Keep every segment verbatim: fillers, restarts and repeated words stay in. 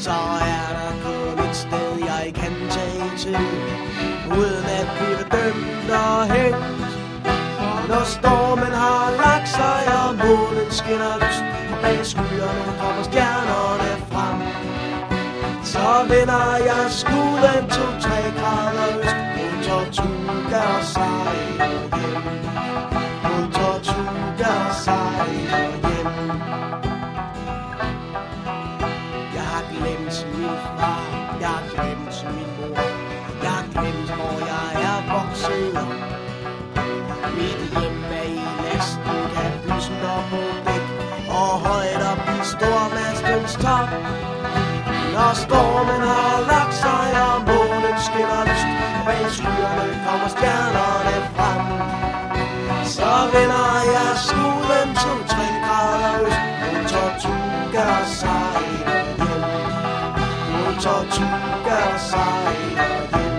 så er der kun et sted, jeg kan tage til, uden at blive dømt og hængt. Når stormen har lagt sig, og månen skinner lyst, og bag skyerne kommer stjernerne frem, så vender jeg skuden to-tre grader øst mod Tortuga og sejler hjem. Mod Tortuga og sejler hjem. Jeg har glemt min far, jeg har glemt min mor, jeg har glemt, hvor jeg er vokset op. Mit hjem er i lasten, kan bysen op på dæk, og højt op i stormastens top. Når stormen har lagt sig, og månen skinner lyst, og bag skyerne kommer stjernerne frem, så vender jeg skuden to-tre grader øst mod Tortuga og sejler hjem. Mod Tortuga og sejler hjem.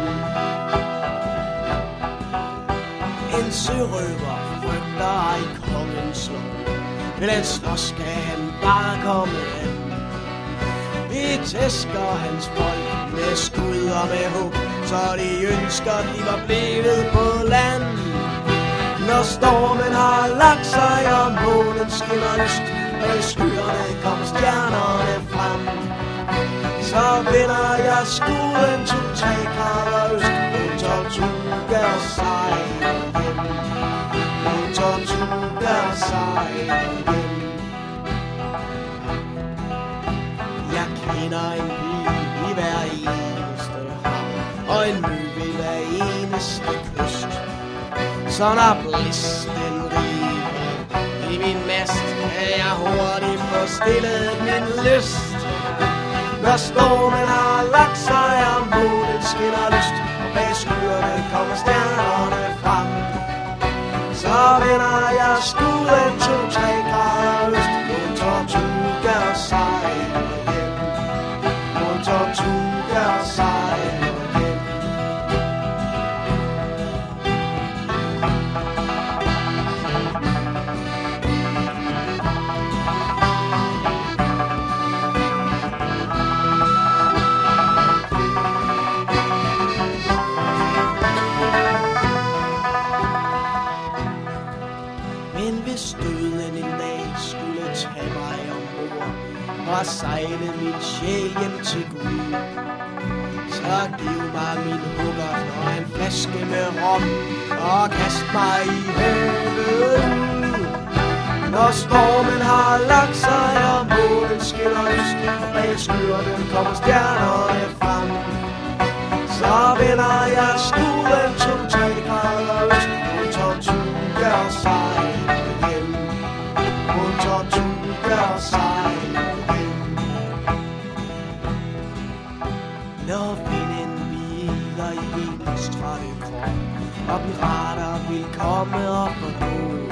En sørøver frygter ej kongens lov, men han slås skal han bare komme hen. Vi tæsker hans folk med skud og med hug, så de ønsker, de var blevet på land. Når stormen har lagt sig, og månen skinner lyst, bag skyerne kommer stjernerne frem, så vender jeg skuden to-tre grader øst mod Tortuga og sejler hjem. Mod Tortuga og sejler hjem. Jeg kender en by i hver eneste havn, og en mø ved hver eneste kyst. Så når blisten river i min mast, kan jeg hurtigt få stillet min lyst. Når stormen har lagt sig, og månen skinner lyst, og bag skyerne kommer stjernerne frem, så vender jeg skuden to-tre grader øst mod Tortuga og sejler hjem. Mod Tortuga og sejler hjem. Men hvis døden en dag skulle tage mig ombord og sejle min sjæl hjem til Gud, så giv mig min huggert og en flaske med rom, og kast mig i havet. Når stormen har lagt sig, og månen skinner lyst, og bag skyerne kommer stjernerne frem, så vender jeg skuden to-tre grader øst mod Tortuga og sejler hjem. Mod Tortuga og sejler hjem. Når vinden hviler i min trætte krop, og pirater vil komme op og gå,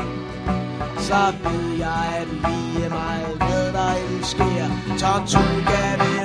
så ved jeg, at lige meget hvad der end sker, Tortuga vil